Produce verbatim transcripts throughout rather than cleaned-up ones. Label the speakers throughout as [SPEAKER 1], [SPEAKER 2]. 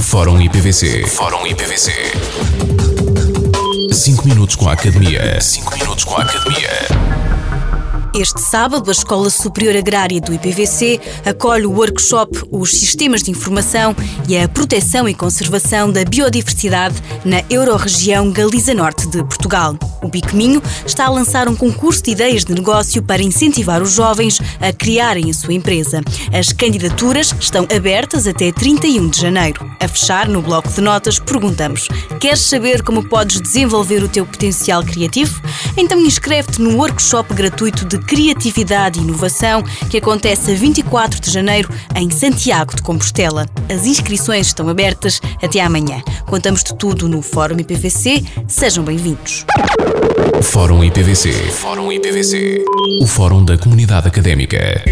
[SPEAKER 1] Fórum I P V C. Fórum I P V C. cinco minutos com a Academia. cinco minutos com a Academia.
[SPEAKER 2] Este sábado, a Escola Superior Agrária do I P V C acolhe o workshop Os Sistemas de Informação e a Proteção e Conservação da Biodiversidade na Eurorregião Galiza Norte de Portugal. O Bicminho está a lançar um concurso de ideias de negócio para incentivar os jovens a criarem a sua empresa. As candidaturas estão abertas até trinta e um de janeiro. A fechar, no bloco de notas, perguntamos: queres saber como podes desenvolver o teu potencial criativo? Então inscreve-te no workshop gratuito de Criatividade e Inovação que acontece a vinte e quatro de janeiro em Santiago de Compostela. As inscrições estão abertas até amanhã. Contamos de tudo no Fórum I P V C. Sejam bem-vindos.
[SPEAKER 1] Fórum I P V C. Fórum I P V C. O Fórum da Comunidade Académica.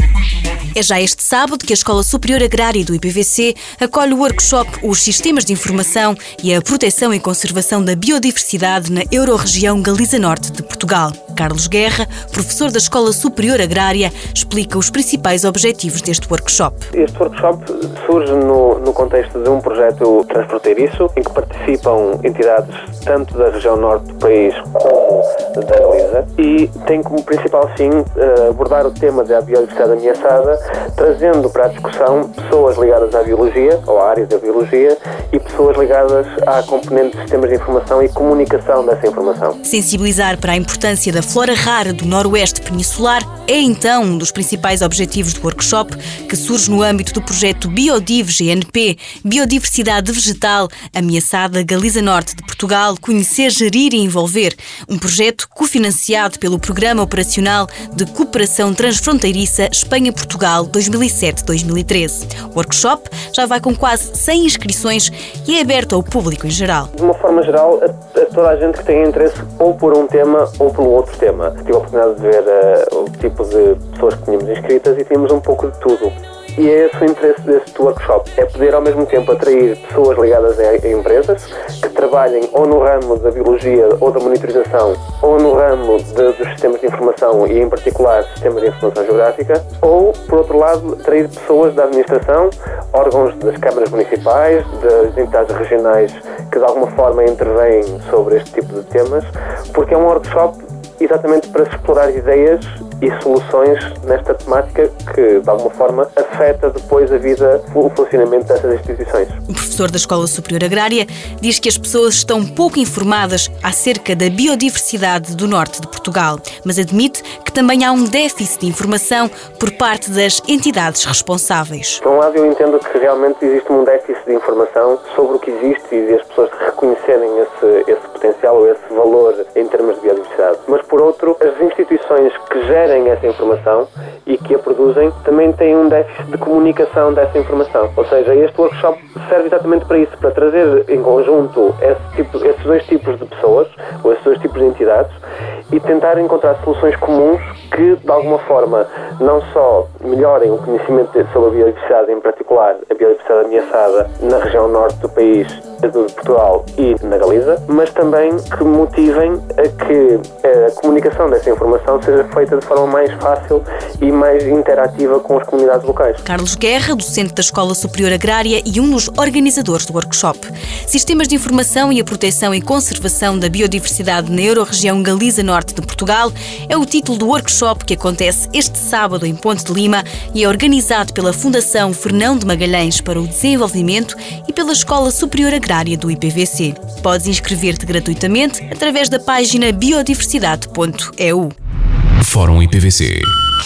[SPEAKER 2] É já este sábado que a Escola Superior Agrária do I P V C acolhe o workshop Os Sistemas de Informação e a Proteção e Conservação da Biodiversidade na Eurorregião Galiza Norte de Portugal. Carlos Guerra, professor da Escola Superior Agrária, explica os principais objetivos deste workshop.
[SPEAKER 3] Este workshop surge no, no contexto de um projeto transfronteiriço em que participam entidades tanto da região norte do país como da Galiza e tem como principal fim abordar o tema da biodiversidade ameaçada, trazendo para a discussão pessoas ligadas à biologia ou à área da biologia e pessoas ligadas à componente de sistemas de informação e comunicação dessa informação.
[SPEAKER 2] Sensibilizar para a importância da flora rara do noroeste peninsular é então um dos principais objetivos do workshop, que surge no âmbito do projeto Biodiv G N P, Biodiversidade Vegetal Ameaçada Galiza Norte de Portugal, Conhecer, Gerir e Envolver, um projeto cofinanciado pelo Programa Operacional de Cooperação Transfronteiriça Espanha-Portugal dois mil e sete a dois mil e treze. O workshop já vai com quase cem inscrições e é aberto ao público em geral.
[SPEAKER 3] De uma forma geral, a, a toda a gente que tem interesse ou por um tema ou pelo outro tema. Tive a oportunidade de ver uh, o tipo de pessoas que tínhamos inscritas e tínhamos um pouco de tudo. E é esse o interesse deste workshop, é poder ao mesmo tempo atrair pessoas ligadas a, a empresas que trabalhem ou no ramo da biologia ou da monitorização ou no ramo de, dos sistemas de informação e em particular sistemas de informação geográfica, ou por outro lado atrair pessoas da administração, órgãos das câmaras municipais, das entidades regionais que de alguma forma intervêm sobre este tipo de temas, porque é um workshop exatamente para se explorar ideias e soluções nesta temática que, de alguma forma, afeta depois a vida, o funcionamento dessas instituições.
[SPEAKER 2] O professor da Escola Superior Agrária diz que as pessoas estão pouco informadas acerca da biodiversidade do norte de Portugal, mas admite que também há um déficit de informação por parte das entidades responsáveis.
[SPEAKER 3] Por um lado, eu entendo que realmente existe um déficit de informação sobre o que existe e as pessoas reconhecerem esse, esse potencial ou esse valor em termos de biodiversidade. Mas, por outro, as instituições que gerem essa informação e que a produzem também têm um déficit de comunicação dessa informação. Ou seja, este workshop serve exatamente para isso, para trazer em conjunto esse tipo, esses dois tipos de pessoas ou esses dois tipos de entidades e tentar encontrar soluções comuns que, de alguma forma, não só melhorem o conhecimento sobre a biodiversidade, em particular a biodiversidade ameaçada na região norte do país, de Portugal e na Galiza, mas também que motivem a que a comunicação dessa informação seja feita de forma mais fácil e mais interativa com as comunidades locais.
[SPEAKER 2] Carlos Guerra, docente da Escola Superior Agrária e um dos organizadores do workshop. Sistemas de Informação e a Proteção e Conservação da Biodiversidade na Eurorregião Galiza Norte de Portugal é o título do workshop que acontece este sábado em Ponte de Lima e é organizado pela Fundação Fernão de Magalhães para o Desenvolvimento e pela Escola Superior Agrária do I P V C. Podes inscrever-te gratuitamente através da página biodiversidade ponto e u.
[SPEAKER 1] Fórum I P V C.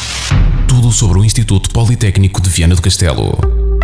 [SPEAKER 1] Tudo sobre o Instituto Politécnico de Viana do Castelo.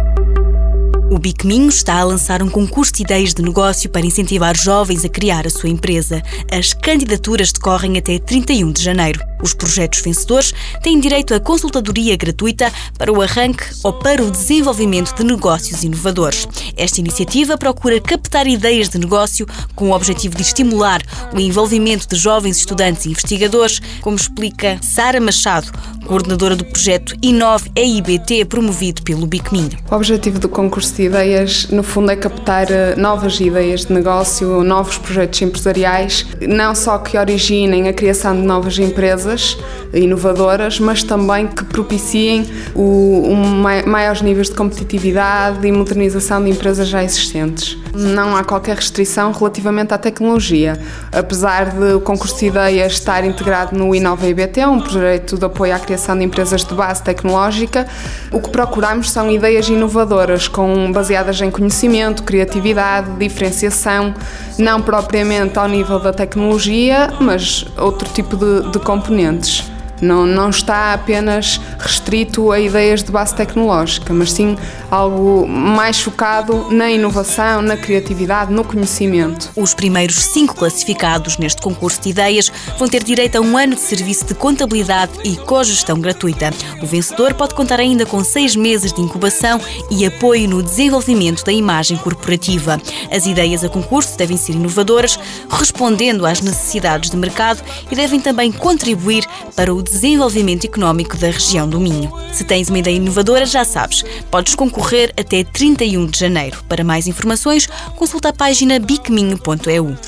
[SPEAKER 2] O Bicminho está a lançar um concurso de ideias de negócio para incentivar jovens a criar a sua empresa. As candidaturas decorrem até trinta e um de janeiro. Os projetos vencedores têm direito a consultadoria gratuita para o arranque ou para o desenvolvimento de negócios inovadores. Esta iniciativa procura captar ideias de negócio com o objetivo de estimular o envolvimento de jovens estudantes e investigadores, como explica Sara Machado, coordenadora do projeto Inove E I B T, promovido pelo Bicminho.
[SPEAKER 4] O objetivo do concurso de ideias, no fundo, é captar novas ideias de negócio, novos projetos empresariais, não só que originem a criação de novas empresas, empresas inovadoras, mas também que propiciem o, um, maiores níveis de competitividade e modernização de empresas já existentes. Não há qualquer restrição relativamente à tecnologia, apesar de o concurso de ideias estar integrado no Inova I B T, um projeto de apoio à criação de empresas de base tecnológica. O que procuramos são ideias inovadoras, com, baseadas em conhecimento, criatividade, diferenciação, não propriamente ao nível da tecnologia, mas outro tipo de, de componentes. Não, não está apenas restrito a ideias de base tecnológica, mas sim algo mais focado na inovação, na criatividade, no conhecimento.
[SPEAKER 2] Os primeiros cinco classificados neste concurso de ideias vão ter direito a um ano de serviço de contabilidade e cogestão gratuita. O vencedor pode contar ainda com seis meses de incubação e apoio no desenvolvimento da imagem corporativa. As ideias a concurso devem ser inovadoras, respondendo às necessidades de mercado, e devem também contribuir para o desenvolvimento económico da região do Minho. Se tens uma ideia inovadora, já sabes, podes concorrer até trinta e um de janeiro. Para mais informações, consulta a página bicminho ponto e u.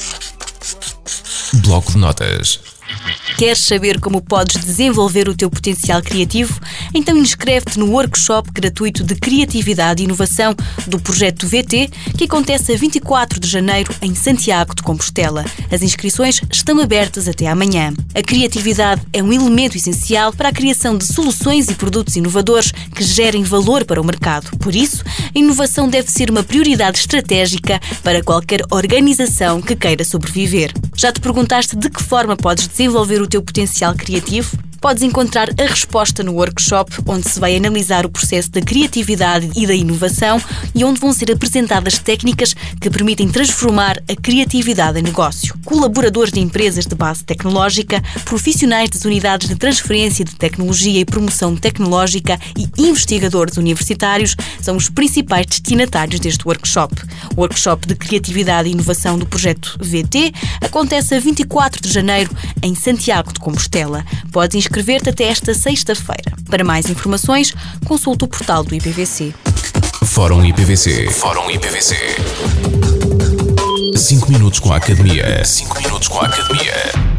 [SPEAKER 1] Bloco de notas.
[SPEAKER 2] Queres saber como podes desenvolver o teu potencial criativo? Então inscreve-te no workshop gratuito de Criatividade e Inovação do Projeto V T, que acontece a vinte e quatro de janeiro em Santiago de Compostela. As inscrições estão abertas até amanhã. A criatividade é um elemento essencial para a criação de soluções e produtos inovadores que gerem valor para o mercado. Por isso, a inovação deve ser uma prioridade estratégica para qualquer organização que queira sobreviver. Já te perguntaste de que forma podes desenvolver o teu potencial criativo? Podes encontrar a resposta no workshop, onde se vai analisar o processo da criatividade e da inovação e onde vão ser apresentadas técnicas que permitem transformar a criatividade em negócio. Colaboradores de empresas de base tecnológica, profissionais das unidades de transferência de tecnologia e promoção tecnológica e investigadores universitários são os principais destinatários deste workshop. O workshop de Criatividade e Inovação do Projeto V T acontece a vinte e quatro de janeiro em Santiago de Compostela. Podes inscrever-te até esta sexta-feira. Para mais informações, consulta o portal do I P V C.
[SPEAKER 1] Fórum I P V C. Fórum I P V C. cinco minutos com a Academia. cinco minutos com a Academia.